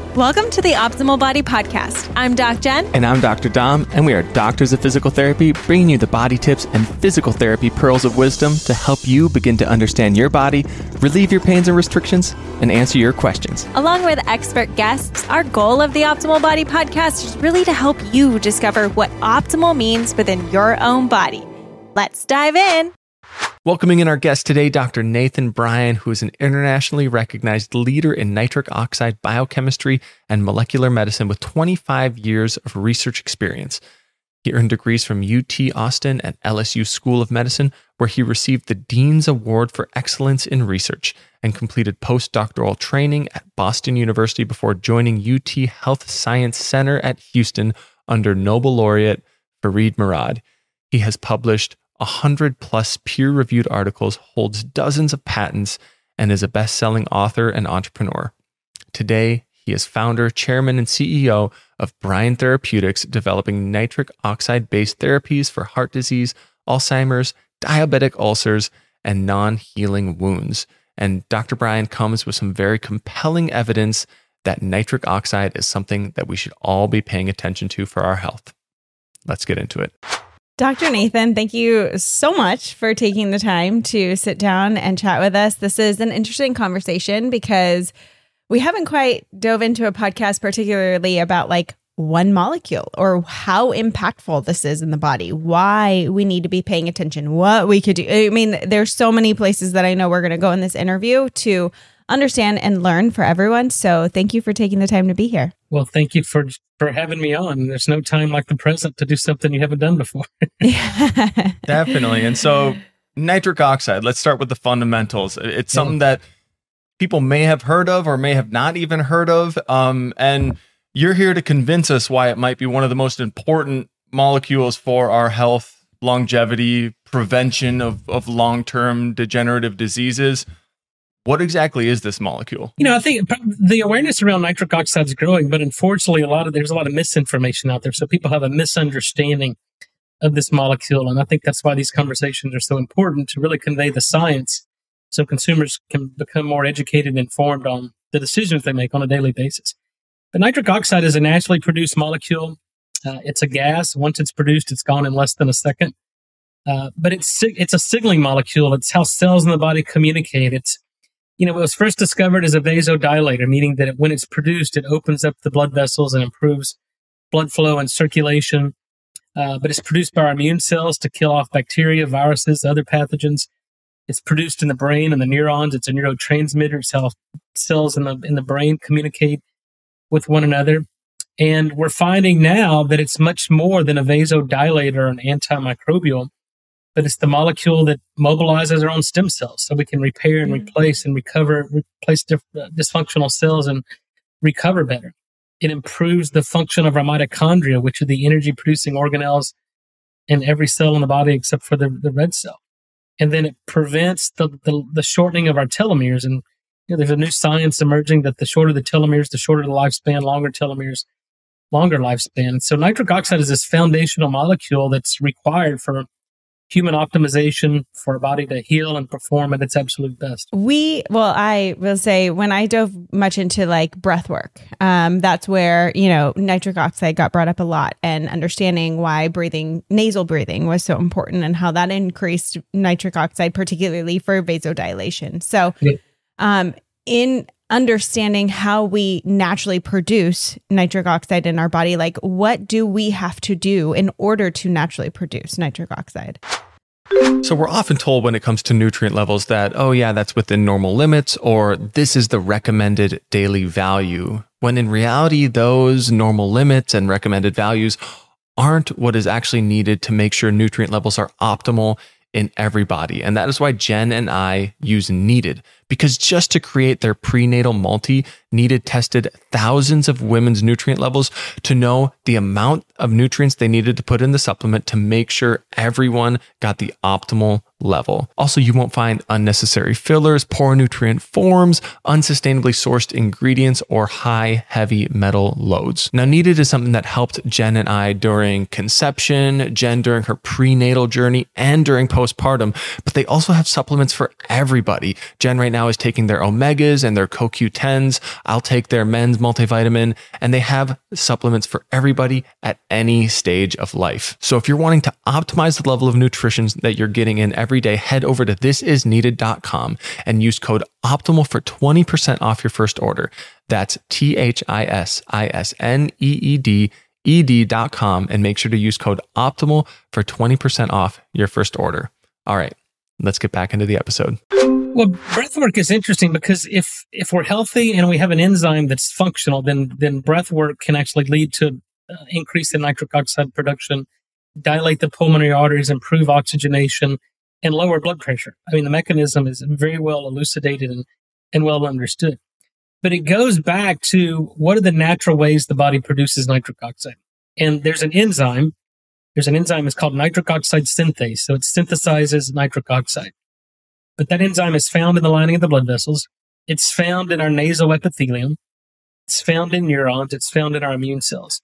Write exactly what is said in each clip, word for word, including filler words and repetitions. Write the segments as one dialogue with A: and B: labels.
A: Welcome to the Optimal Body Podcast. I'm Doc Jen.
B: And I'm Doctor Dom, and we are doctors of physical therapy, bringing you the body tips and physical therapy pearls of wisdom to help you begin to understand your body, relieve your pains and restrictions, and answer your questions.
A: Along with expert guests, our goal of the Optimal Body Podcast is really to help you discover what optimal means within your own body. Let's dive in.
B: Welcoming in our guest today, Doctor Nathan Bryan, who is an internationally recognized leader in nitric oxide biochemistry and molecular medicine with twenty-five years of research experience. He earned degrees from U T Austin and L S U School of Medicine, where he received the Dean's Award for Excellence in Research and completed postdoctoral training at Boston University before joining U T Health Science Center at Houston under Nobel laureate Fareed Murad. He has published one hundred plus peer-reviewed articles, holds dozens of patents, and is a best-selling author and entrepreneur. Today, he is founder, chairman, and C E O of Bryan Therapeutics, developing nitric oxide-based therapies for heart disease, Alzheimer's, diabetic ulcers, and non-healing wounds. And Doctor Bryan comes with some very compelling evidence that nitric oxide is something that we should all be paying attention to for our health. Let's get into it.
C: Doctor Nathan, thank you so much for taking the time to sit down and chat with us. This is an interesting conversation because we haven't quite dove into a podcast particularly about like one molecule or how impactful this is in the body, why we need to be paying attention, what we could do. I mean, there's so many places that I know we're going to go in this interview to understand and learn for everyone. So thank you for taking the time to be here.
D: Well, thank you for for having me on. There's no time like the present to do something you haven't done before.
B: Definitely. And so nitric oxide, let's start with the fundamentals. It's something yeah. that people may have heard of or may have not even heard of. Um, and you're here to convince us why it might be one of the most important molecules for our health, longevity, prevention of, of long-term degenerative diseases. What exactly is this molecule?
D: You know, I think the awareness around nitric oxide is growing, but unfortunately, a lot of there's a lot of misinformation out there. So people have a misunderstanding of this molecule, and I think that's why these conversations are so important to really convey the science, so consumers can become more educated and informed on the decisions they make on a daily basis. But nitric oxide is a naturally produced molecule. Uh, it's a gas. Once it's produced, it's gone in less than a second. Uh, but it's it's a signaling molecule. It's how cells in the body communicate. It's You know, it was first discovered as a vasodilator, meaning that it, when it's produced, it opens up the blood vessels and improves blood flow and circulation. Uh, but it's produced by our immune cells to kill off bacteria, viruses, other pathogens. It's produced in the brain and the neurons. It's a neurotransmitter. It's how cells in the in the brain communicate with one another. And we're finding now that it's much more than a vasodilator or an antimicrobial, but it's the molecule that mobilizes our own stem cells so we can repair and replace and recover, replace diff- dysfunctional cells and recover better. It improves the function of our mitochondria, which are the energy-producing organelles in every cell in the body except for the, the red cell. And then it prevents the, the, the shortening of our telomeres. And you know, there's a new science emerging that the shorter the telomeres, the shorter the lifespan, longer telomeres, longer lifespan. So nitric oxide is this foundational molecule that's required for human optimization for our body to heal and perform at its absolute best.
C: We, well, I will say when I dove much into like breath work, um, that's where, you know, nitric oxide got brought up a lot, and understanding why breathing, nasal breathing was so important and how that increased nitric oxide, particularly for vasodilation. So yeah. um, in understanding how we naturally produce nitric oxide in our body, like what do we have to do in order to naturally produce nitric oxide?
B: So we're often told when it comes to nutrient levels that, oh yeah, that's within normal limits, or this is the recommended daily value, when in reality, those normal limits and recommended values aren't what is actually needed to make sure nutrient levels are optimal in everybody. And that is why Jen and I use Needed, because just to create their prenatal multi, Needed tested thousands of women's nutrient levels to know the amount of nutrients they needed to put in the supplement to make sure everyone got the optimal level. Also, you won't find unnecessary fillers, poor nutrient forms, unsustainably sourced ingredients, or high heavy metal loads. Now, Needed is something that helped Jen and I during conception, Jen during her prenatal journey, and during postpartum, but they also have supplements for everybody. Jen right now now is taking their omegas and their C O Q tens. I'll take their men's multivitamin, and they have supplements for everybody at any stage of life. So if you're wanting to optimize the level of nutrition that you're getting in every day, head over to this is needed dot com and use code OPTIMAL for twenty percent off your first order. That's T H I S I S N E E D E D dot com, and make sure to use code OPTIMAL for twenty percent off your first order. All right, let's get back into the episode.
D: Well, breathwork is interesting because if if we're healthy and we have an enzyme that's functional, then then breathwork can actually lead to uh, increase in nitric oxide production, dilate the pulmonary arteries, improve oxygenation, and lower blood pressure. I mean, the mechanism is very well elucidated and, and well understood. But it goes back to what are the natural ways the body produces nitric oxide? And there's an enzyme. There's an enzyme, it's called nitric oxide synthase. So it synthesizes nitric oxide. But that enzyme is found in the lining of the blood vessels. It's found in our nasal epithelium. It's found in neurons. It's found in our immune cells.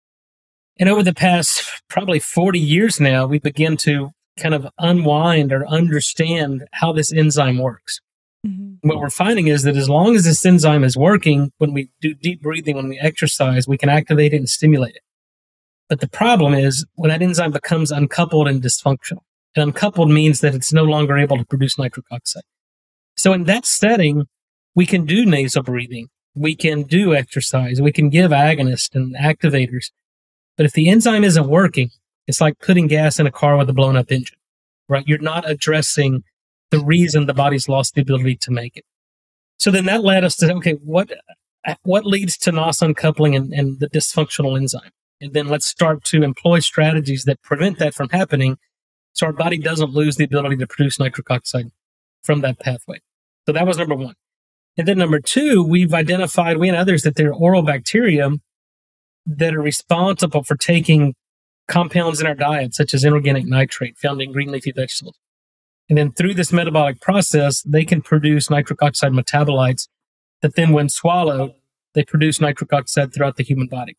D: And over the past probably forty years now, we begin to kind of unwind or understand how this enzyme works. Mm-hmm. What we're finding is that as long as this enzyme is working, when we do deep breathing, when we exercise, we can activate it and stimulate it. But the problem is when that enzyme becomes uncoupled and dysfunctional. And uncoupled means that it's no longer able to produce nitric oxide. So in that setting, we can do nasal breathing. We can do exercise. We can give agonists and activators. But if the enzyme isn't working, it's like putting gas in a car with a blown up engine, right? You're not addressing the reason the body's lost the ability to make it. So then that led us to, okay, what what leads to N O S uncoupling and, and the dysfunctional enzyme? And then let's start to employ strategies that prevent that from happening so our body doesn't lose the ability to produce nitric oxide from that pathway. So that was number one. And then number two, we've identified, we and others, that there are oral bacteria that are responsible for taking compounds in our diet, such as inorganic nitrate found in green leafy vegetables. And then through this metabolic process, they can produce nitric oxide metabolites that then when swallowed, they produce nitric oxide throughout the human body.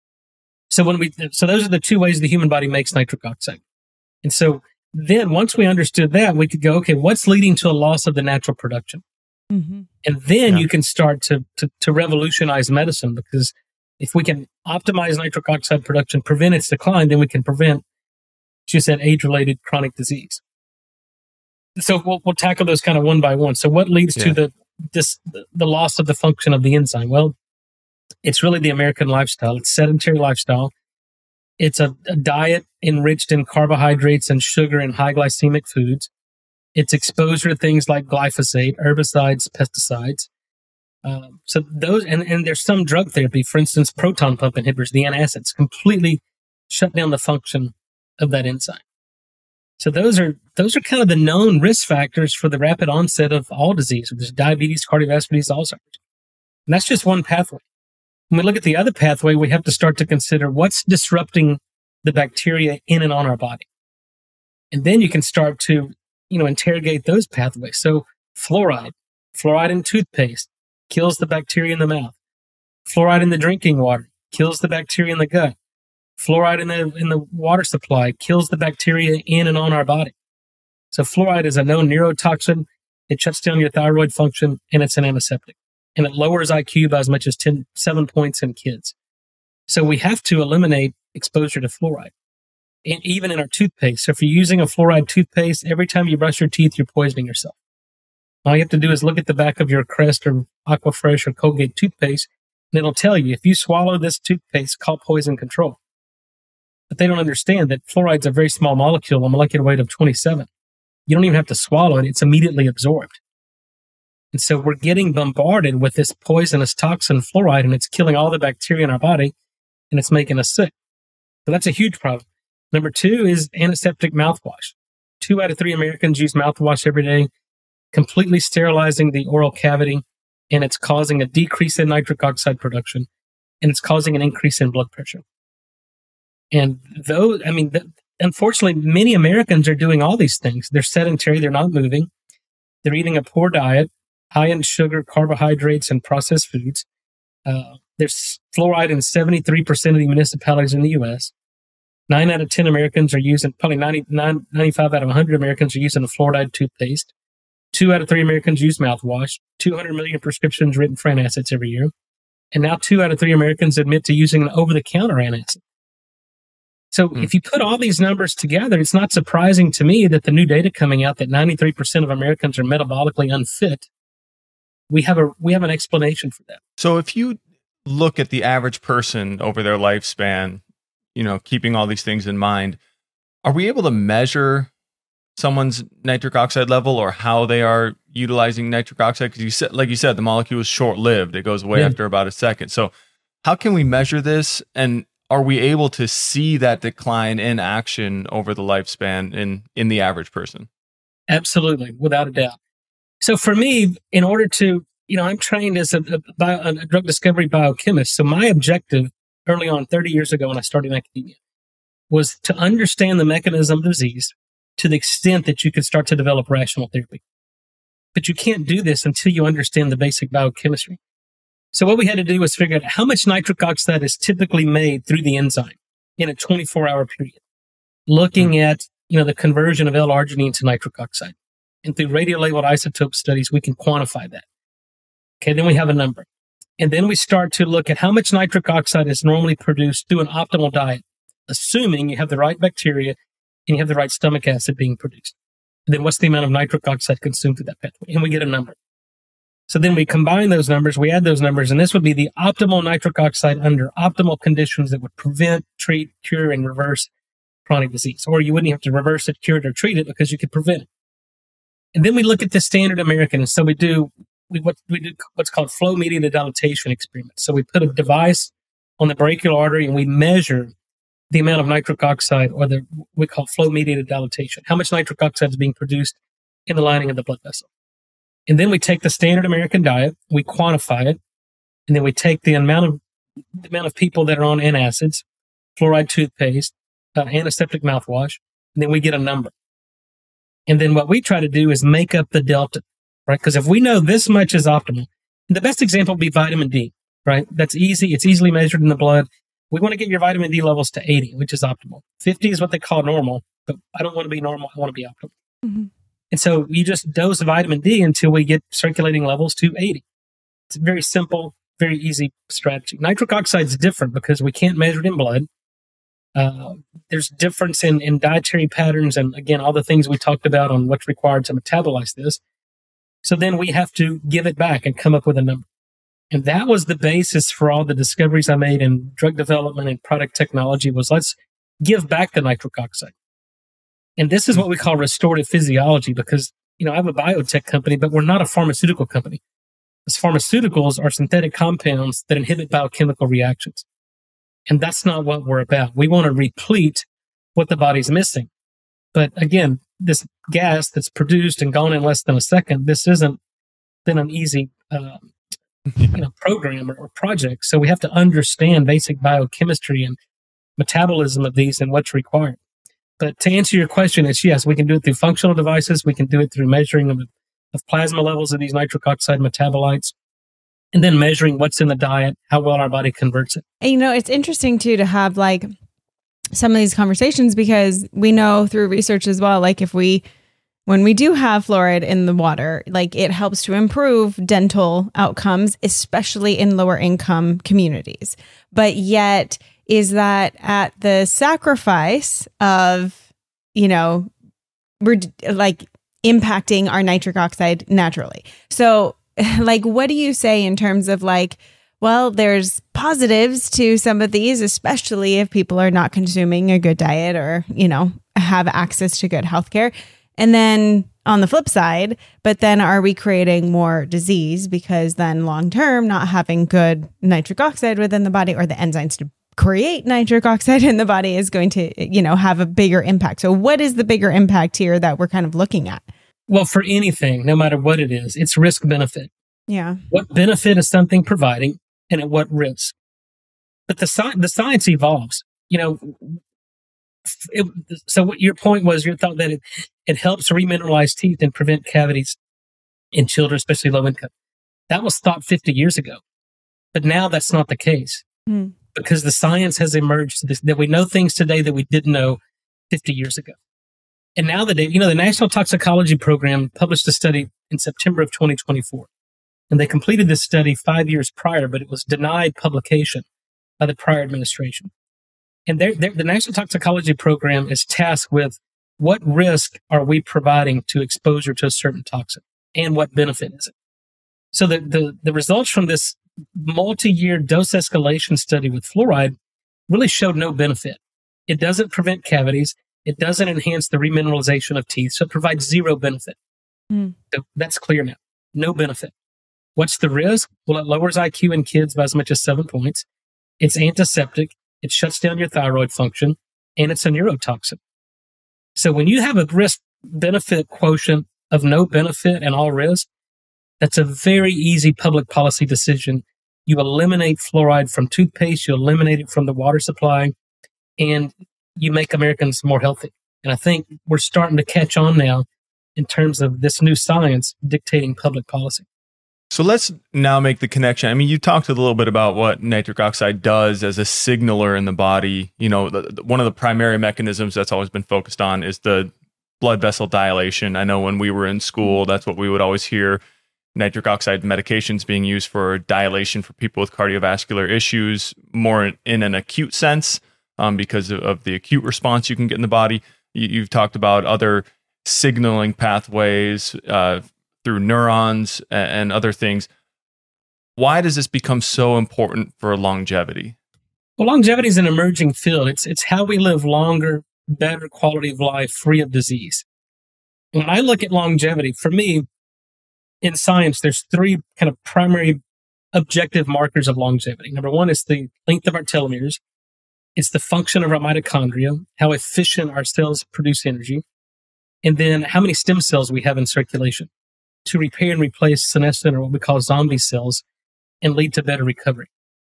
D: So when we, so those are the two ways the human body makes nitric oxide. And so then once we understood that, we could go, okay, what's leading to a loss of the natural production? Mm-hmm. And then yeah. you can start to, to, to revolutionize medicine, because if we can optimize nitric oxide production, prevent its decline, then we can prevent, as you said, age-related chronic disease. So we'll, we'll tackle those kind of one by one. So what leads yeah. to the, this, the loss of the function of the enzyme? Well, it's really the American lifestyle. It's sedentary lifestyle. It's a, a diet enriched in carbohydrates and sugar and high glycemic foods. It's exposure to things like glyphosate, herbicides, pesticides. Um, so those, and, and there's some drug therapy, for instance, proton pump inhibitors, the antacids, completely shut down the function of that enzyme. So those are those are kind of the known risk factors for the rapid onset of all disease, whether it's diabetes, cardiovascular disease, Alzheimer's. And that's just one pathway. When we look at the other pathway, we have to start to consider what's disrupting the bacteria in and on our body. And then you can start to, you know, interrogate those pathways. So fluoride, fluoride in toothpaste kills the bacteria in the mouth. Fluoride in the drinking water kills the bacteria in the gut. Fluoride in the in the water supply kills the bacteria in and on our body. So fluoride is a known neurotoxin. It shuts down your thyroid function, and it's an antiseptic. And it lowers I Q by as much as ten, seven points in kids. So we have to eliminate exposure to fluoride, and even in our toothpaste. So if you're using a fluoride toothpaste, every time you brush your teeth, you're poisoning yourself. All you have to do is look at the back of your Crest or Aquafresh or Colgate toothpaste, and it'll tell you, if you swallow this toothpaste, call poison control. But they don't understand that fluoride's a very small molecule, a molecular weight of twenty-seven. You don't even have to swallow it. It's immediately absorbed. And so we're getting bombarded with this poisonous toxin, fluoride, and it's killing all the bacteria in our body, and it's making us sick. So that's a huge problem. Number two is antiseptic mouthwash. Two out of three Americans use mouthwash every day, completely sterilizing the oral cavity, and it's causing a decrease in nitric oxide production, and it's causing an increase in blood pressure. And those, I mean, the, unfortunately, many Americans are doing all these things. They're sedentary. They're not moving. They're eating a poor diet, high in sugar, carbohydrates, and processed foods. Uh, there's fluoride in seventy-three percent of the municipalities in the U S. Nine out of ten Americans are using, probably ninety-nine, ninety-five out of one hundred Americans are using a fluoride toothpaste. Two out of three Americans use mouthwash, two hundred million prescriptions written for antacids every year. And now two out of three Americans admit to using an over-the-counter antacid. So mm. if you put all these numbers together, it's not surprising to me that the new data coming out that ninety-three percent of Americans are metabolically unfit. We have a we have an explanation for that.
B: So if you look at the average person over their lifespan, you know, keeping all these things in mind, are we able to measure someone's nitric oxide level or how they are utilizing nitric oxide? Because you said, like you said, the molecule is short-lived. It goes away yeah. after about a second. So how can we measure this? And are we able to see that decline in action over the lifespan in, in the average person?
D: Absolutely, without a doubt. So for me, in order to, you know, I'm trained as a, a, bio, a drug discovery biochemist. So my objective early on, thirty years ago when I started in academia, was to understand the mechanism of disease to the extent that you could start to develop rational therapy. But you can't do this until you understand the basic biochemistry. So what we had to do was figure out how much nitric oxide is typically made through the enzyme in a twenty-four hour period, looking mm-hmm. at, you know, the conversion of L-arginine to nitric oxide. And through radiolabeled isotope studies, we can quantify that. Okay, then we have a number. And then we start to look at how much nitric oxide is normally produced through an optimal diet, assuming you have the right bacteria and you have the right stomach acid being produced. And then what's the amount of nitric oxide consumed through that pathway? And we get a number. So then we combine those numbers, we add those numbers, and this would be the optimal nitric oxide under optimal conditions that would prevent, treat, cure, and reverse chronic disease. Or you wouldn't have to reverse it, cure it, or treat it because you could prevent it. And then we look at the standard American. And so we do we what we do what's called flow-mediated dilatation experiments. So we put a device on the brachial artery and we measure the amount of nitric oxide, or the we call flow-mediated dilatation, how much nitric oxide is being produced in the lining of the blood vessel. And then we take the standard American diet, we quantify it, and then we take the amount of the amount of people that are on antacids, fluoride toothpaste, uh, antiseptic mouthwash, and then we get a number. And then what we try to do is make up the delta, right? Because if we know this much is optimal, the best example would be vitamin D, right? That's easy. It's easily measured in the blood. We want to get your vitamin D levels to eighty, which is optimal. fifty is what they call normal, but I don't want to be normal. I want to be optimal. Mm-hmm. And so you just dose vitamin D until we get circulating levels to eighty. It's a very simple, very easy strategy. Nitric oxide is different because we can't measure it in blood. Uh, there's difference in, in dietary patterns and, again, all the things we talked about on what's required to metabolize this. So then we have to give it back and come up with a number. And that was the basis for all the discoveries I made in drug development and product technology was let's give back the nitric oxide. And this is what we call restorative physiology because, you know, I have a biotech company, but we're not a pharmaceutical company. Because pharmaceuticals are synthetic compounds that inhibit biochemical reactions. And that's not what we're about. We want to replete what the body's missing. But again, this gas that's produced and gone in less than a second, this isn't then an easy uh, you know, program or, or project. So we have to understand basic biochemistry and metabolism of these and what's required. But to answer your question, it's yes, we can do it through functional devices. We can do it through measuring of, of plasma levels of these nitric oxide metabolites. And then measuring what's in the diet, how well our body converts it.
C: And, you know, it's interesting, too, to have like some of these conversations because we know through research as well, like if we, when we do have fluoride in the water, like it helps to improve dental outcomes, especially in lower income communities. But yet, is that at the sacrifice of, you know, we're like impacting our nitric oxide naturally. So, like, what do you say in terms of like, well, there's positives to some of these, especially if people are not consuming a good diet or, you know, have access to good healthcare. And then on the flip side, but then are we creating more disease because then long term, not having good nitric oxide within the body or the enzymes to create nitric oxide in the body is going to, you know, have a bigger impact. So what is the bigger impact here that we're kind of looking at?
D: Well, for anything, no matter what it is, it's risk benefit.
C: Yeah.
D: What benefit is something providing and at what risk? But the, sci- the science evolves. You know, it, so what your point was, your thought that it, it helps remineralize teeth and prevent cavities in children, especially low income. That was thought fifty years ago. But now that's not the case mm. because the science has emerged that we know things today that we didn't know fifty years ago. And now the data, you know, the National Toxicology Program published a study in September of twenty twenty-four. And they completed this study five years prior, but it was denied publication by the prior administration. And they're, they're, the National Toxicology Program is tasked with what risk are we providing to exposure to a certain toxin and what benefit is it? So the, the, the results from this multi-year dose escalation study with fluoride really showed no benefit. It doesn't prevent cavities. It doesn't enhance the remineralization of teeth. So it provides zero benefit. Mm. So that's clear now. No benefit. What's the risk? Well, it lowers I Q in kids by as much as seven points. It's antiseptic. It shuts down your thyroid function, and it's a neurotoxin. So when you have a risk-benefit quotient of no benefit and all risk, that's a very easy public policy decision. You eliminate fluoride from toothpaste, you eliminate it from the water supply, and you make Americans more healthy. And I think we're starting to catch on now in terms of this new science dictating public policy.
B: So let's now make the connection. I mean, you talked a little bit about what nitric oxide does as a signaler in the body. You know, the, the, one of the primary mechanisms that's always been focused on is the blood vessel dilation. I know when we were in school, that's what we would always hear. Nitric oxide medications being used for dilation for people with cardiovascular issues, more in, in an acute sense, um, because of, of the acute response you can get in the body. You, you've talked about other signaling pathways, uh, through neurons and other things. Why does this become so important for longevity?
D: Well, longevity is an emerging field. It's it's how we live longer, better quality of life, free of disease. When I look at longevity, for me, in science, there's three kind of primary objective markers of longevity. Number one is the length of our telomeres. It's the function of our mitochondria, how efficient our cells produce energy, and then how many stem cells we have in circulation to repair and replace senescent or what we call zombie cells and lead to better recovery.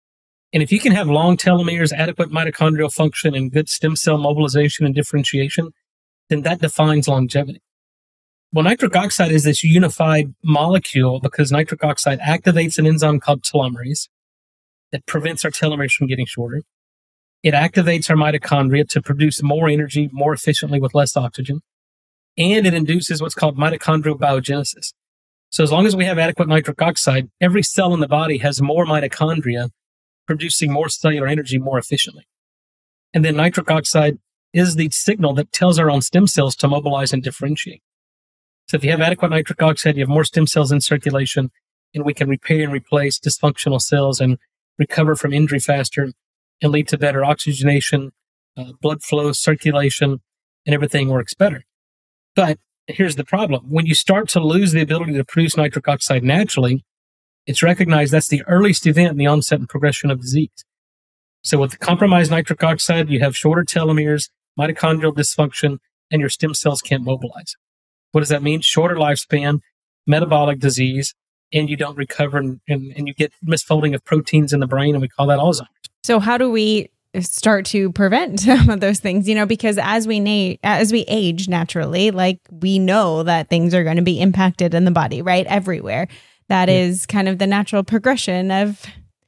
D: And if you can have long telomeres, adequate mitochondrial function, and good stem cell mobilization and differentiation, then that defines longevity. Well, nitric oxide is this unified molecule because nitric oxide activates an enzyme called telomerase that prevents our telomeres from getting shorter. It activates our mitochondria to produce more energy more efficiently with less oxygen. And it induces what's called mitochondrial biogenesis. So as long as we have adequate nitric oxide, every cell in the body has more mitochondria producing more cellular energy more efficiently. And then nitric oxide is the signal that tells our own stem cells to mobilize and differentiate. So if you have adequate nitric oxide, you have more stem cells in circulation, and we can repair and replace dysfunctional cells and recover from injury faster and lead to better oxygenation, uh, blood flow, circulation, and everything works better. But here's the problem. When you start to lose the ability to produce nitric oxide naturally, it's recognized that's the earliest event in the onset and progression of disease. So with the compromised nitric oxide, you have shorter telomeres, mitochondrial dysfunction, and your stem cells can't mobilize. What does that mean? Shorter lifespan, metabolic disease, and you don't recover, and, and, and you get misfolding of proteins in the brain, and we call that Alzheimer's.
C: So how do we start to prevent some of those things, you know, because as we na- as we age naturally, like we know that things are going to be impacted in the body, right? Everywhere. That yeah. is kind of the natural progression of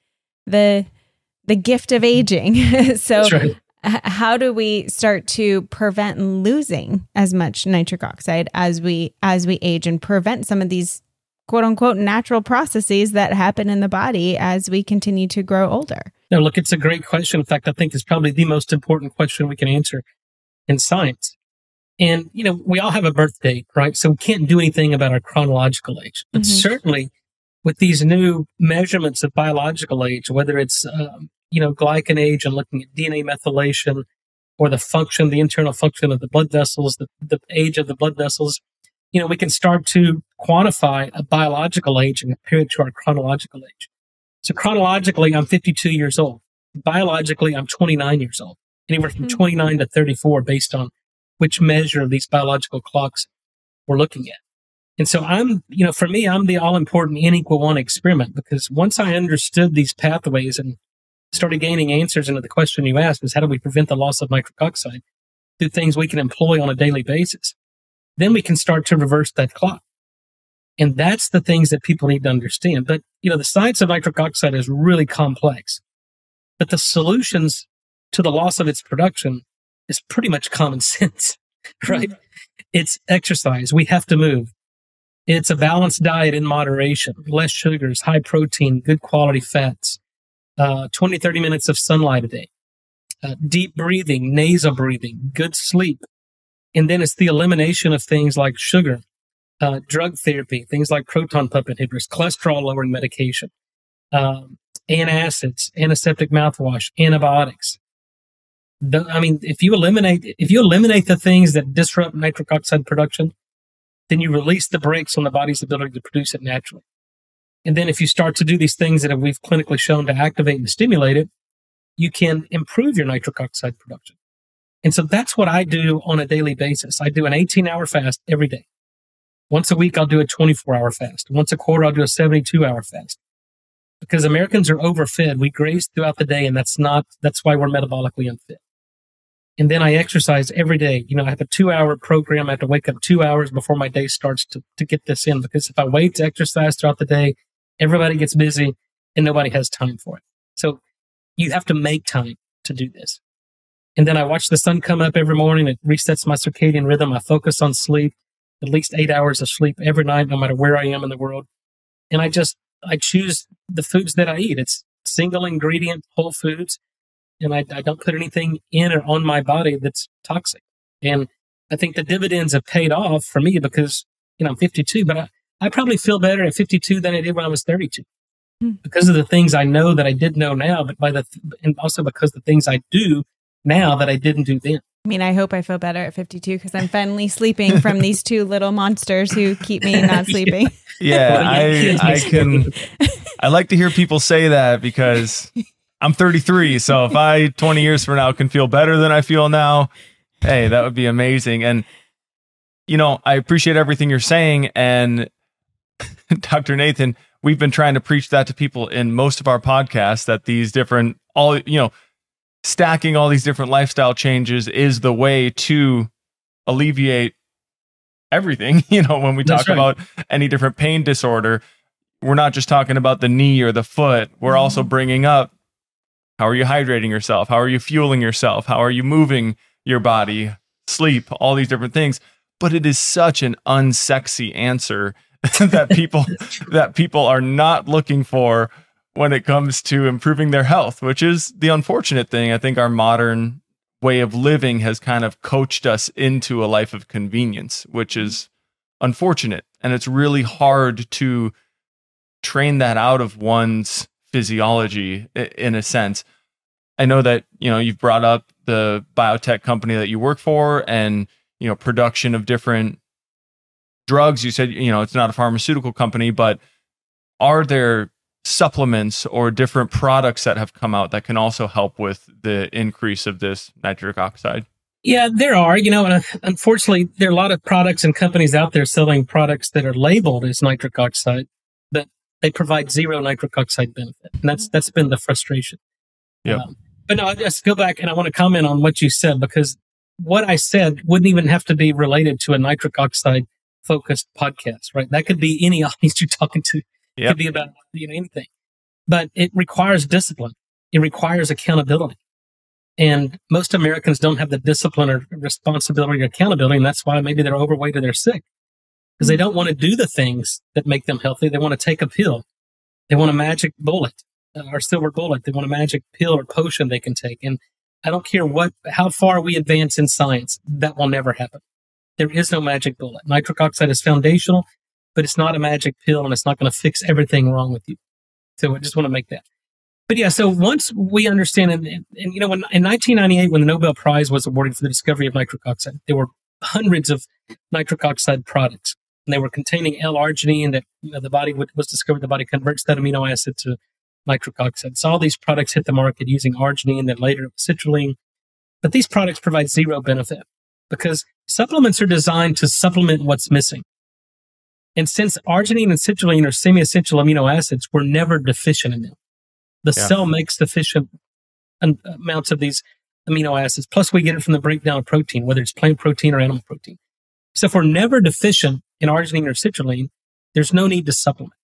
C: the the gift of aging. So right. h- how do we start to prevent losing as much nitric oxide as we as we age and prevent some of these quote unquote natural processes that happen in the body as we continue to grow older?
D: No, look, it's a great question. In fact, I think it's probably the most important question we can answer in science. And, you know, we all have a birth date, right? So we can't do anything about our chronological age. But mm-hmm. certainly with these new measurements of biological age, whether it's, um, you know, glycan age and looking at D N A methylation or the function, the internal function of the blood vessels, the, the age of the blood vessels, you know, we can start to quantify a biological age and compare it to our chronological age. So chronologically, I'm fifty-two years old. Biologically, I'm twenty-nine years old. Anywhere from mm-hmm. twenty-nine to thirty-four based on which measure of these biological clocks we're looking at. And so I'm, you know, for me, I'm the all-important N equal one experiment, because once I understood these pathways and started gaining answers into the question you asked, is how do we prevent the loss of nitric oxide through things we can employ on a daily basis? Then we can start to reverse that clock. And that's the things that people need to understand. But, you know, the science of nitric oxide is really complex. But the solutions to the loss of its production is pretty much common sense, right? Mm-hmm. It's exercise. We have to move. It's a balanced diet in moderation, less sugars, high protein, good quality fats, uh, twenty, thirty minutes of sunlight a day, uh, deep breathing, nasal breathing, good sleep. And then it's the elimination of things like sugar, uh, drug therapy, things like proton pump inhibitors, cholesterol lowering medication, um, antacids, antiseptic mouthwash, antibiotics. The, I mean, if you eliminate if you eliminate the things that disrupt nitric oxide production, then you release the brakes on the body's ability to produce it naturally. And then if you start to do these things that we've clinically shown to activate and stimulate it, you can improve your nitric oxide production. And so that's what I do on a daily basis. I do an eighteen-hour fast every day. Once a week, I'll do a twenty-four-hour fast. Once a quarter, I'll do a seventy-two-hour fast. Because Americans are overfed. We graze throughout the day, and that's not, that's why we're metabolically unfit. And then I exercise every day. You know, I have a two-hour program. I have to wake up two hours before my day starts to, to get this in. Because if I wait to exercise throughout the day, everybody gets busy and nobody has time for it. So you have to make time to do this. And then I watch the sun come up every morning. It resets my circadian rhythm. I focus on sleep, at least eight hours of sleep every night, no matter where I am in the world. And I just, I choose the foods that I eat. It's single ingredient, whole foods. And I, I don't put anything in or on my body that's toxic. And I think the dividends have paid off for me because, you know, I'm fifty-two, but I, I probably feel better at fifty-two than I did when I was thirty-two mm. because of the things I know that I did know now, but by the, and also because the things I do now that I didn't do then.
C: I mean, I hope I feel better at fifty-two because I'm finally sleeping from these two little monsters who keep me not sleeping.
B: Yeah, I, I can, I like to hear people say that because I'm thirty-three. So if I twenty years from now can feel better than I feel now, hey, that would be amazing. And, you know, I appreciate everything you're saying. And Doctor Nathan, we've been trying to preach that to people in most of our podcasts, that these different, all, you know, stacking all these different lifestyle changes is the way to alleviate everything. You know, when we talk right. about any different pain disorder, we're not just talking about the knee or the foot. We're mm-hmm. also bringing up, how are you hydrating yourself? How are you fueling yourself? How are you moving your body? Sleep, all these different things. But it is such an unsexy answer that people that people are not looking for when it comes to improving their health, which is the unfortunate thing. I think our modern way of living has kind of coached us into a life of convenience, which is unfortunate. And it's really hard to train that out of one's physiology in a sense. I know that, you know, you've brought up the biotech company that you work for and, you know, production of different drugs. You said, you know, it's not a pharmaceutical company, but are there supplements or different products that have come out that can also help with the increase of this nitric oxide?
D: Yeah, there are. You know, unfortunately, there are a lot of products and companies out there selling products that are labeled as nitric oxide, but they provide zero nitric oxide benefit. And that's that's been the frustration.
B: Yeah.
D: Um, but no, I just go back and I want to comment on what you said, because what I said wouldn't even have to be related to a nitric oxide focused podcast, right? That could be any audience you're talking to. It
B: yep.
D: could be about, you know, anything. But it requires discipline. It requires accountability. And most Americans don't have the discipline or responsibility or accountability. And that's why maybe they're overweight or they're sick, because they don't want to do the things that make them healthy. They want to take a pill. They want a magic bullet uh, or silver bullet. They want a magic pill or potion they can take. And I don't care what, how far we advance in science, that will never happen. There is no magic bullet. Nitric oxide is foundational, but it's not a magic pill and it's not going to fix everything wrong with you. So I just want to make that. But yeah, so once we understand, and, and, and you know, when, in nineteen ninety-eight, when the Nobel Prize was awarded for the discovery of nitric oxide, there were hundreds of nitric oxide products, and they were containing L-arginine that, you know, the body would, was discovered, the body converts that amino acid to nitric oxide. So all these products hit the market using arginine, then later citrulline. But these products provide zero benefit because supplements are designed to supplement what's missing. And since arginine and citrulline are semi-essential amino acids, we're never deficient in them. The yeah. cell makes sufficient amounts of these amino acids. Plus, we get it from the breakdown of protein, whether it's plant protein or animal protein. So if we're never deficient in arginine or citrulline, there's no need to supplement.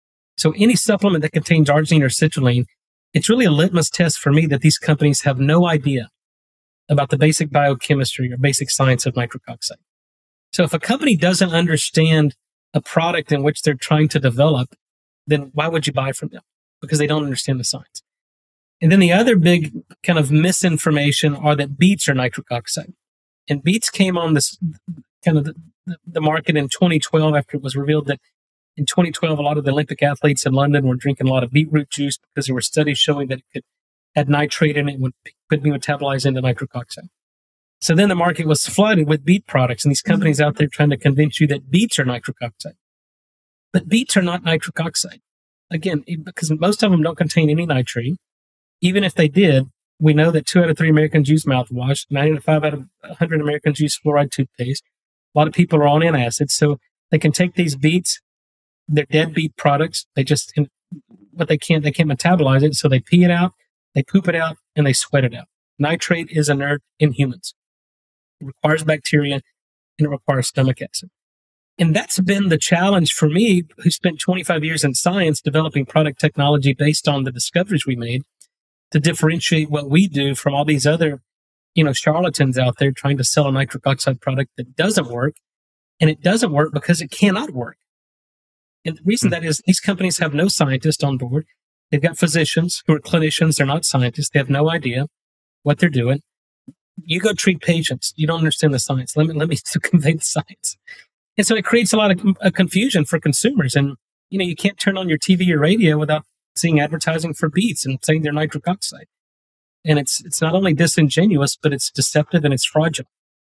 D: So any supplement that contains arginine or citrulline, it's really a litmus test for me that these companies have no idea about the basic biochemistry or basic science of nitric oxide. So if a company doesn't understand a product in which they're trying to develop, then why would you buy from them? Because they don't understand the science. And then the other big kind of misinformation are that beets are nitric oxide. And beets came on this kind of the, the market in twenty twelve after it was revealed that in twenty twelve, a lot of the Olympic athletes in London were drinking a lot of beetroot juice because there were studies showing that it could had nitrate in it and would, could be metabolized into nitric oxide. So then the market was flooded with beet products, and these companies out there trying to convince you that beets are nitric oxide. But beets are not nitric oxide. Again, because most of them don't contain any nitrate. Even if they did, we know that two out of three Americans use mouthwash, ninety-five out of one hundred Americans use fluoride toothpaste. A lot of people are on antacids, so they can take these beets, they're dead beet products. They just, but they can't, they can't metabolize it, so they pee it out, they poop it out, and they sweat it out. Nitrate is inert in humans. It requires bacteria, and it requires stomach acid. And that's been the challenge for me, who spent twenty-five years in science developing product technology based on the discoveries we made, to differentiate what we do from all these other, you know, charlatans out there trying to sell a nitric oxide product that doesn't work. And it doesn't work because it cannot work. And the reason that is these companies have no scientists on board. They've got physicians who are clinicians. They're not scientists. They have no idea what they're doing. You go treat patients. You don't understand the science. Let me, let me convey the science. And so it creates a lot of uh, confusion for consumers. And, you know, you can't turn on your T V or radio without seeing advertising for beets and saying they're nitric oxide. And it's it's not only disingenuous, but it's deceptive and it's fraudulent.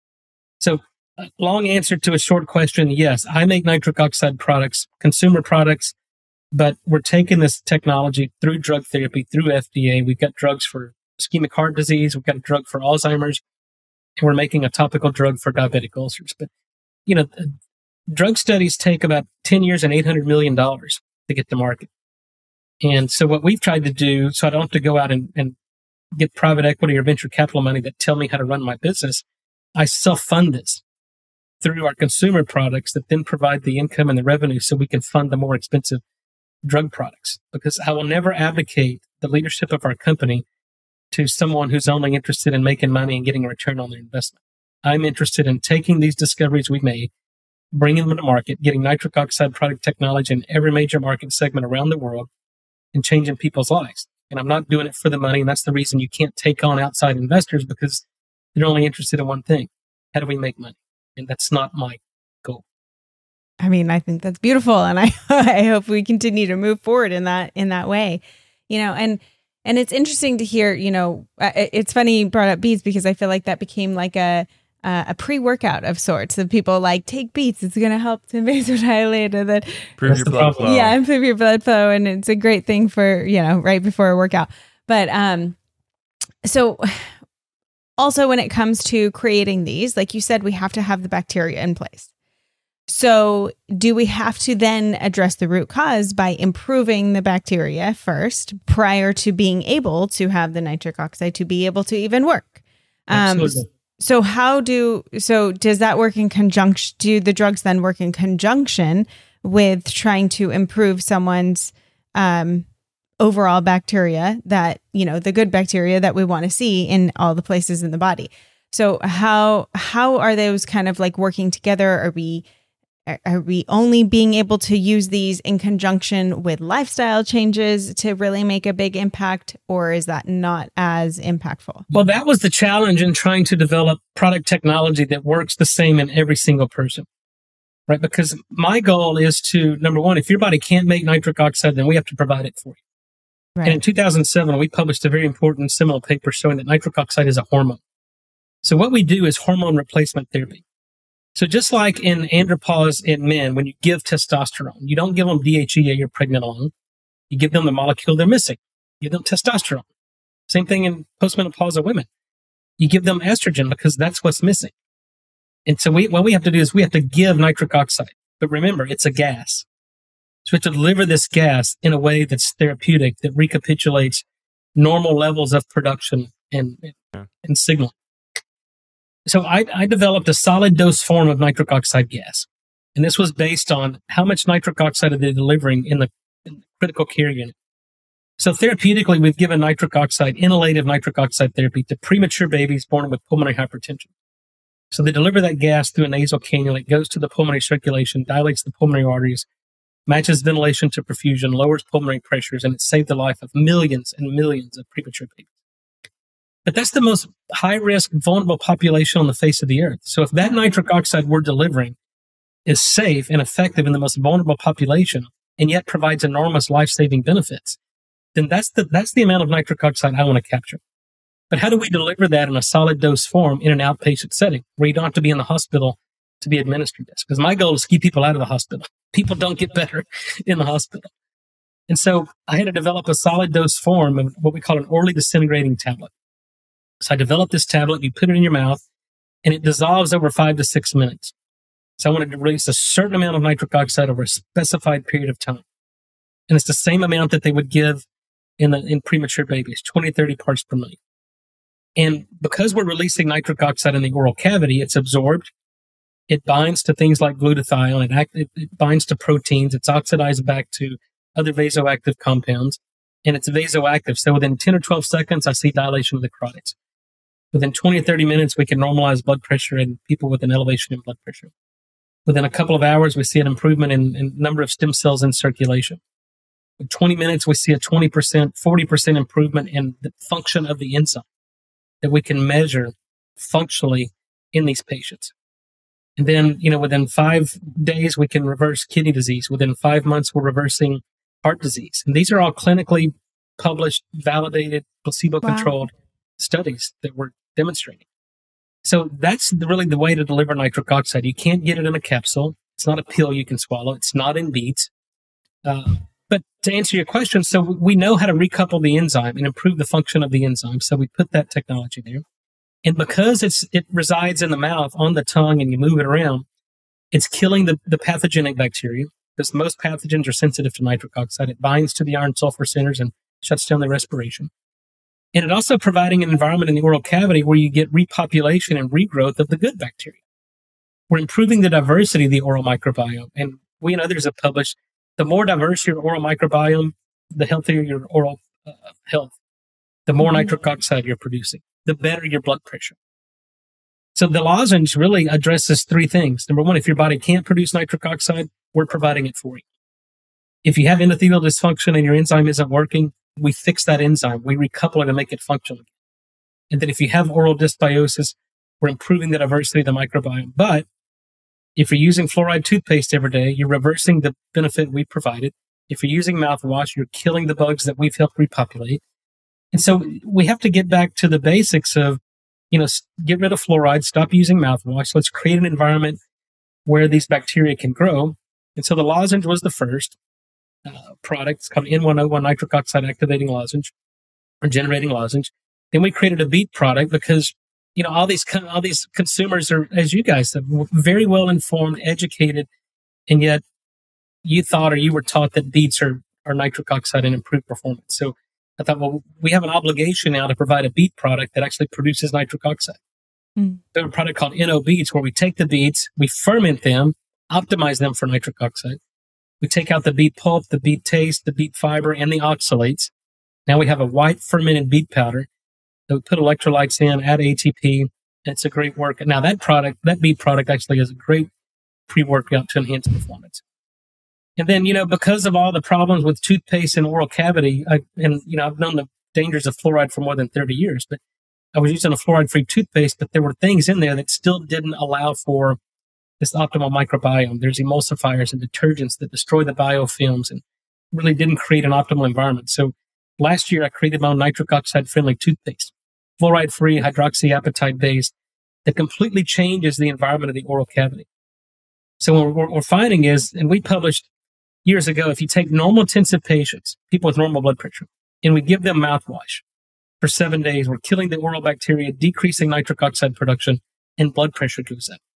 D: So a long answer to a short question, yes, I make nitric oxide products, consumer products, but we're taking this technology through drug therapy, through F D A. We've got drugs for ischemic heart disease. We've got a drug for Alzheimer's. And we're making a topical drug for diabetic ulcers. But, you know, drug studies take about ten years and eight hundred million dollars to get to market. And so what we've tried to do, so I don't have to go out and, and get private equity or venture capital money that tell me how to run my business, I self-fund this through our consumer products that then provide the income and the revenue so we can fund the more expensive drug products. Because I will never abdicate the leadership of our company to someone who's only interested in making money and getting a return on their investment. I'm interested in taking these discoveries we made, bringing them to market, getting nitric oxide product technology in every major market segment around the world, and changing people's lives. And I'm not doing it for the money. And that's the reason you can't take on outside investors, because they're only interested in one thing. How do we make money? And that's not my goal.
C: I mean, I think that's beautiful. And I, I hope we continue to move forward in that, in that way, you know, and, and it's interesting to hear, you know, it's funny you brought up beets, because I feel like that became like a, Uh, a pre-workout of sorts that people like take beets. It's going to help to vasodilate and then
B: improve your blood flow.
C: Yeah, improve your blood flow, and it's a great thing for, you know, right before a workout. But um, so also when it comes to creating these, like you said, we have to have the bacteria in place. So do we have to then address the root cause by improving the bacteria first prior to being able to have the nitric oxide to be able to even work? Um,
D: Absolutely.
C: So how do, so does that work in conjunction, do the drugs then work in conjunction with trying to improve someone's um, overall bacteria that, you know, the good bacteria that we want to see in all the places in the body? So how, how are those kind of like working together? Are we, are we only being able to use these in conjunction with lifestyle changes to really make a big impact, or is that not as impactful?
D: Well, that was the challenge in trying to develop product technology that works the same in every single person, right? Because my goal is to, number one, if your body can't make nitric oxide, then we have to provide it for you. Right. And in two thousand seven, we published a very important seminal paper showing that nitric oxide is a hormone. So what we do is hormone replacement therapy. So just like in andropause in men, when you give testosterone, you don't give them D H E A or pregnenolone. You give them the molecule they're missing. You give them testosterone. Same thing in postmenopausal women. You give them estrogen because that's what's missing. And so we, what we have to do is we have to give nitric oxide. But remember, it's a gas. So we have to deliver this gas in a way that's therapeutic, that recapitulates normal levels of production and, and, and signaling. So I, I developed a solid dose form of nitric oxide gas. And this was based on how much nitric oxide are they delivering in the, in the critical care unit. So therapeutically, we've given nitric oxide, inhalative nitric oxide therapy to premature babies born with pulmonary hypertension. So they deliver that gas through a nasal cannula. It goes to the pulmonary circulation, dilates the pulmonary arteries, matches ventilation to perfusion, lowers pulmonary pressures, and it saved the life of millions and millions of premature babies. But that's the most high-risk, vulnerable population on the face of the earth. So if that nitric oxide we're delivering is safe and effective in the most vulnerable population, and yet provides enormous life-saving benefits, then that's the, that's the amount of nitric oxide I want to capture. But how do we deliver that in a solid dose form in an outpatient setting where you don't have to be in the hospital to be administered this? Because my goal is to keep people out of the hospital. People don't get better in the hospital. And so I had to develop a solid dose form of what we call an orally disintegrating tablet. So I developed this tablet, you put it in your mouth, and it dissolves over five to six minutes. So I wanted to release a certain amount of nitric oxide over a specified period of time. And it's the same amount that they would give in the in premature babies, twenty, thirty parts per million. And because we're releasing nitric oxide in the oral cavity, it's absorbed. It binds to things like glutathione. It, act, it, it binds to proteins. It's oxidized back to other vasoactive compounds. And it's vasoactive. So within ten or twelve seconds, I see dilation of the carotids. Within twenty or thirty minutes, we can normalize blood pressure in people with an elevation in blood pressure. Within a couple of hours, we see an improvement in, in number of stem cells in circulation. In twenty minutes, we see a twenty percent, forty percent improvement in the function of the enzyme that we can measure functionally in these patients. And then, you know, within five days, we can reverse kidney disease. Within five months, we're reversing heart disease. And these are all clinically published, validated, placebo-controlled wow. studies that we're demonstrating. So that's the, really the way to deliver nitric oxide. You can't get it in a capsule. It's not a pill you can swallow. It's not in beads. Uh, but to answer your question, so we know how to recouple the enzyme and improve the function of the enzyme. So we put that technology there. And because it's it resides in the mouth, on the tongue, and you move it around, it's killing the, the pathogenic bacteria, because most pathogens are sensitive to nitric oxide. It binds to the iron sulfur centers and shuts down their respiration. And it also providing an environment in the oral cavity where you get repopulation and regrowth of the good bacteria. We're improving the diversity of the oral microbiome. And we and others have published, the more diverse your oral microbiome, the healthier your oral uh, health, the more mm-hmm. nitric oxide you're producing, the better your blood pressure. So the lozenge really addresses three things. Number one, if your body can't produce nitric oxide, we're providing it for you. If you have endothelial dysfunction and your enzyme isn't working, we fix that enzyme. We recouple it and make it functional. And then if you have oral dysbiosis, we're improving the diversity of the microbiome. But if you're using fluoride toothpaste every day, you're reversing the benefit we provided. If you're using mouthwash, you're killing the bugs that we've helped repopulate. And so we have to get back to the basics of, you know, get rid of fluoride, stop using mouthwash. Let's create an environment where these bacteria can grow. And so the lozenge was the first uh, product. It's called N one oh one nitric oxide activating lozenge or generating lozenge. Then we created a beet product because, you know, all these all these consumers are, as you guys have, very well informed, educated, and yet you thought or you were taught that beets are, are nitric oxide and improved performance. So I thought, well, we have an obligation now to provide a beet product that actually produces nitric oxide. Mm. We have a product called N O Beets where we take the beets, we ferment them, optimize them for nitric oxide. We take out the beet pulp, the beet taste, the beet fiber, and the oxalates. Now we have a white fermented beet powder that we put electrolytes in, add A T P, and it's a great work. Now that product, that beet product actually is a great pre-workout to enhance performance. And then, you know, because of all the problems with toothpaste and oral cavity, I, and, you know, I've known the dangers of fluoride for more than thirty years, but I was using a fluoride-free toothpaste, but there were things in there that still didn't allow for this optimal microbiome. There's emulsifiers and detergents that destroy the biofilms and really didn't create an optimal environment. So last year, I created my own nitric oxide-friendly toothpaste, fluoride-free, hydroxyapatite-based, that completely changes the environment of the oral cavity. So what we're, what we're finding is, and we published years ago, if you take normal intensive patients, people with normal blood pressure, and we give them mouthwash for seven days, we're killing the oral bacteria, decreasing nitric oxide production, and blood pressure goes up.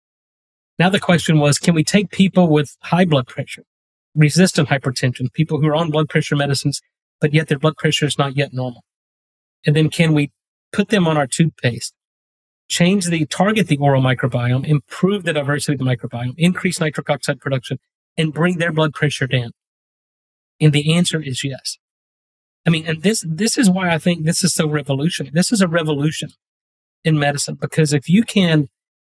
D: Now the question was, can we take people with high blood pressure, resistant hypertension, people who are on blood pressure medicines, but yet their blood pressure is not yet normal? And then can we put them on our toothpaste, change the, target the oral microbiome, improve the diversity of the microbiome, increase nitric oxide production, and bring their blood pressure down? And the answer is yes. I mean, and this, this is why I think this is so revolutionary. This is a revolution in medicine, because if you can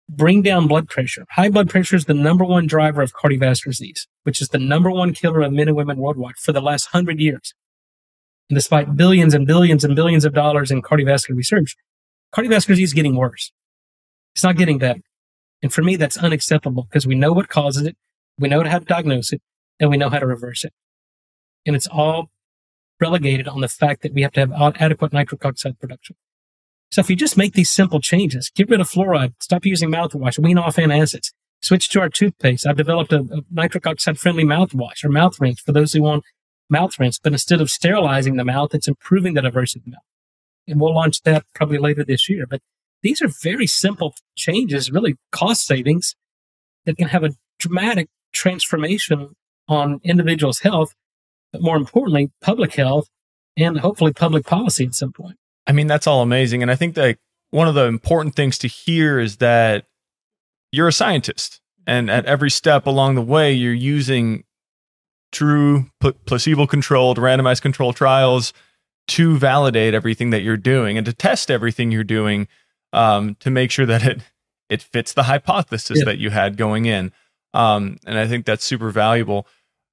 D: bring down blood pressure. High blood pressure is the number one driver of cardiovascular disease, which is the number one killer of men and women worldwide for the last hundred years. And despite billions and billions and billions of dollars in cardiovascular research, cardiovascular disease is getting worse. It's not getting better. And for me, that's unacceptable because we know what causes it, we know how to diagnose it, and we know how to reverse it. And it's all relegated on the fact that we have to have adequate nitric oxide production. So if you just make these simple changes, get rid of fluoride, stop using mouthwash, wean off antacids, switch to our toothpaste. I've developed a, a nitric oxide friendly mouthwash or mouth rinse for those who want mouth rinse, but instead of sterilizing the mouth, it's improving the diversity of the mouth. And we'll launch that probably later this year. But these are very simple changes, really cost savings that can have a dramatic transformation on individuals' health, but more importantly, public health and hopefully public policy at some point.
B: I mean, that's all amazing. And I think that one of the important things to hear is that you're a scientist. And at every step along the way, you're using true pl- placebo-controlled, randomized controlled trials to validate everything that you're doing and to test everything you're doing um, to make sure that it it fits the hypothesis yeah. that you had going in. Um, and I think that's super valuable.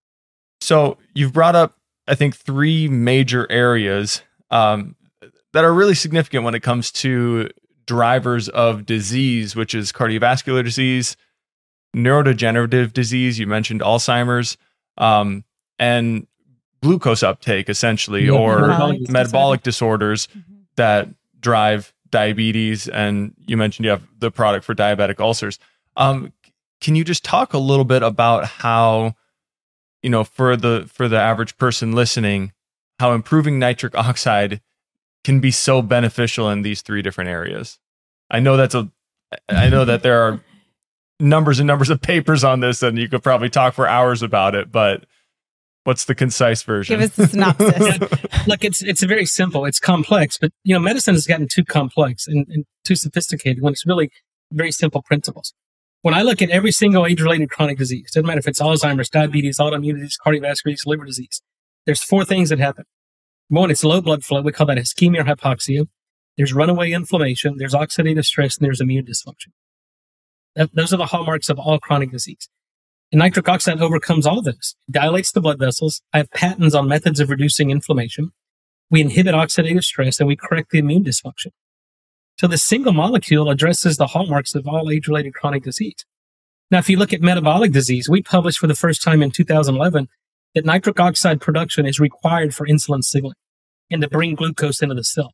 B: So you've brought up, I think, three major areas um, that are really significant when it comes to drivers of disease, which is cardiovascular disease, neurodegenerative disease. You mentioned Alzheimer's, um, and glucose uptake, essentially, yeah, or metabolic, metabolic disorders mm-hmm. that drive diabetes. And you mentioned you have the product for diabetic ulcers. Um, can you just talk a little bit about how, you know, for the for the average person listening, how improving nitric oxide can be so beneficial in these three different areas? I know that's a, I know that there are numbers and numbers of papers on this, and you could probably talk for hours about it, but what's the concise version?
C: Give us the synopsis.
D: Look, it's it's very simple. It's complex, but you know, medicine has gotten too complex and, and too sophisticated when it's really very simple principles. When I look at every single age-related chronic disease, doesn't matter if it's Alzheimer's, diabetes, autoimmune disease, cardiovascular disease, liver disease, there's four things that happen. One, it's low blood flow. We call that ischemia or hypoxia. There's runaway inflammation. There's oxidative stress, and there's immune dysfunction. That, those are the hallmarks of all chronic disease. And nitric oxide overcomes all those. It dilates the blood vessels. I have patents on methods of reducing inflammation. We inhibit oxidative stress, and we correct the immune dysfunction. So this single molecule addresses the hallmarks of all age-related chronic disease. Now, if you look at metabolic disease, we published for the first time in two thousand eleven that nitric oxide production is required for insulin signaling and to bring glucose into the cell.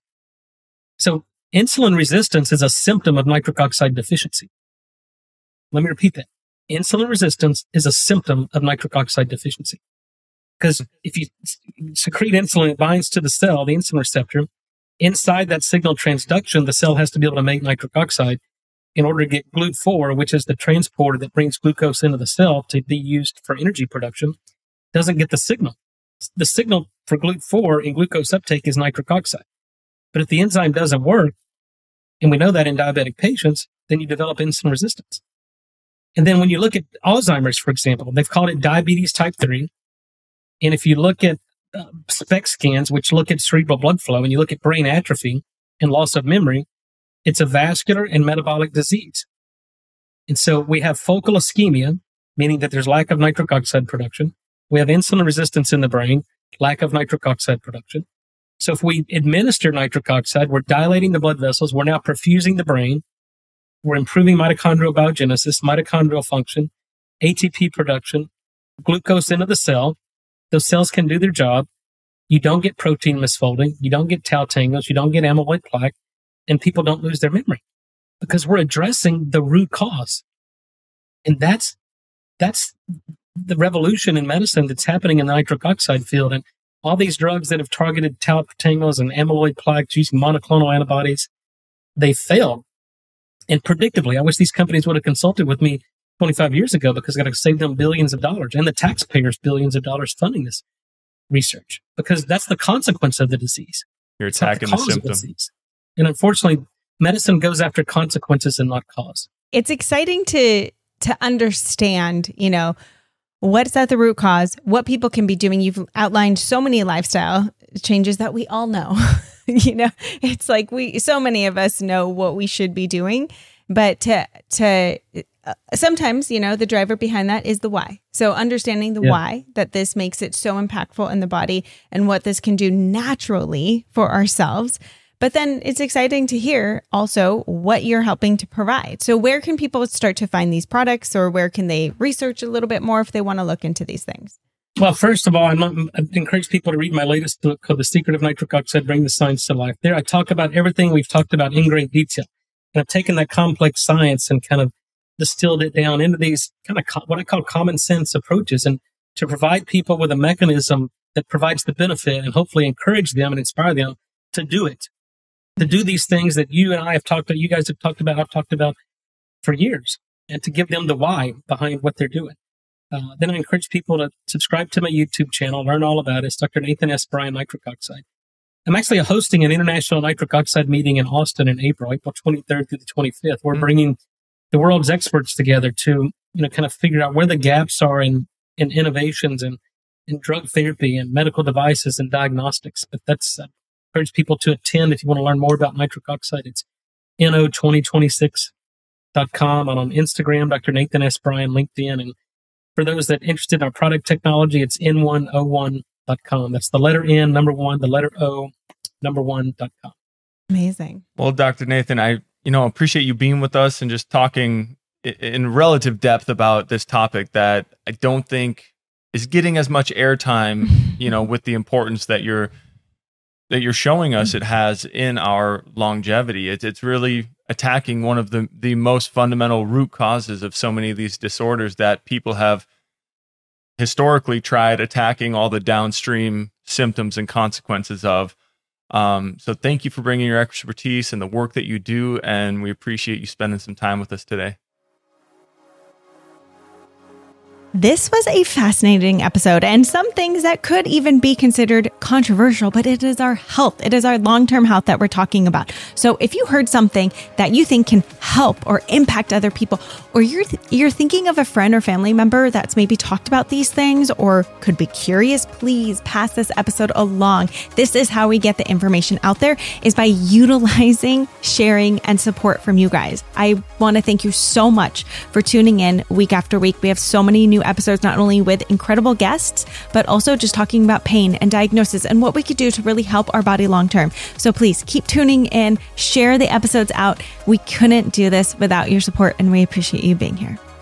D: So insulin resistance is a symptom of nitric oxide deficiency. Let me repeat that. Insulin resistance is a symptom of nitric oxide deficiency. Because if you secrete insulin, it binds to the cell, the insulin receptor. Inside that signal transduction, the cell has to be able to make nitric oxide in order to get G L U T four, which is the transporter that brings glucose into the cell to be used for energy production, doesn't get the signal. The signal for G L U T four in glucose uptake is nitric oxide. But if the enzyme doesn't work, and we know that in diabetic patients, then you develop insulin resistance. And then when you look at Alzheimer's, for example, they've called it diabetes type three. And if you look at uh, SPECT scans, which look at cerebral blood flow, and you look at brain atrophy and loss of memory, it's a vascular and metabolic disease. And so we have focal ischemia, meaning that there's lack of nitric oxide production. We have insulin resistance in the brain, lack of nitric oxide production. So if we administer nitric oxide, we're dilating the blood vessels. We're now perfusing the brain. We're improving mitochondrial biogenesis, mitochondrial function, A T P production, glucose into the cell. Those cells can do their job. You don't get protein misfolding. You don't get tau tangles. You don't get amyloid plaque. And people don't lose their memory because we're addressing the root cause. And that's, that's the revolution in medicine that's happening in the nitric oxide field. And all these drugs that have targeted tau tangles and amyloid plaques using monoclonal antibodies, they failed. And predictably, I wish these companies would have consulted with me twenty-five years ago because I got to save them billions of dollars and the taxpayers billions of dollars funding this research because that's the consequence of the disease.
B: You're attacking the, the symptom.
D: The and unfortunately, medicine goes after consequences and not cause.
C: It's exciting to to understand, you know, what's at the root cause, what people can be doing. You've outlined so many lifestyle changes that we all know. You know, it's like we, so many of us know what we should be doing. but to, to uh, sometimes, you know, the driver behind that is the why. So understanding the yeah. why that this makes it so impactful in the body and what this can do naturally for ourselves. But then it's exciting to hear also what you're helping to provide. So where can people start to find these products, or where can they research a little bit more if they want to look into these things?
D: Well, first of all, I'm, I encourage people to read my latest book called The Secret of Nitric Oxide, Bring the Science to Life. There I talk about everything we've talked about in great detail. And I've taken that complex science and kind of distilled it down into these kind of co- what I call common sense approaches, and to provide people with a mechanism that provides the benefit and hopefully encourage them and inspire them to do it, to do these things that you and I have talked about, you guys have talked about, I've talked about for years, and to give them the why behind what they're doing. Uh, then I encourage people to subscribe to my YouTube channel, learn all about it. It's Doctor Nathan S. Bryan Nitric Oxide. I'm actually hosting an international nitric oxide meeting in Austin in April, April twenty-third through the twenty-fifth. We're bringing the world's experts together to, you know, kind of figure out where the gaps are in, in innovations and in drug therapy and medical devices and diagnostics. But that's, I encourage people to attend if you want to learn more about nitric oxide. It's N O twenty twenty-six dot com, and on Instagram, Doctor Nathan S. Bryan, LinkedIn. And for those that are interested in our product technology, it's N one oh one dot com. That's the letter N, number one, the letter O, number one dot com.
C: Amazing.
B: Well, Doctor Nathan, I you know appreciate you being with us and just talking in relative depth about this topic that I don't think is getting as much airtime, you know, with the importance that you're that you're showing us it has in our longevity. It's it's really attacking one of the, the most fundamental root causes of so many of these disorders that people have historically tried attacking all the downstream symptoms and consequences of. Um, so thank you for bringing your expertise and the work that you do, and we appreciate you spending some time with us today.
C: This was a fascinating episode, and some things that could even be considered controversial, but it is our health. It is our long-term health that we're talking about. So if you heard something that you think can help or impact other people, or you're th- you're thinking of a friend or family member that's maybe talked about these things or could be curious, please pass this episode along. This is how we get the information out there, is by utilizing, sharing, and support from you guys. I want to thank you so much for tuning in week after week. We have so many new episodes, not only with incredible guests, but also just talking about pain and diagnosis and what we could do to really help our body long term. So please keep tuning in, share the episodes out. We couldn't do this without your support, and we appreciate you being here.